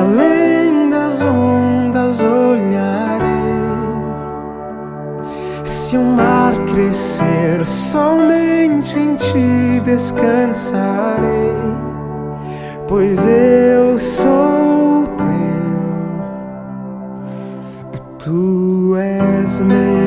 além das ondas olharei. Se o mar crescer, somente em ti descansarei, pois eu sou teu e tu és meu.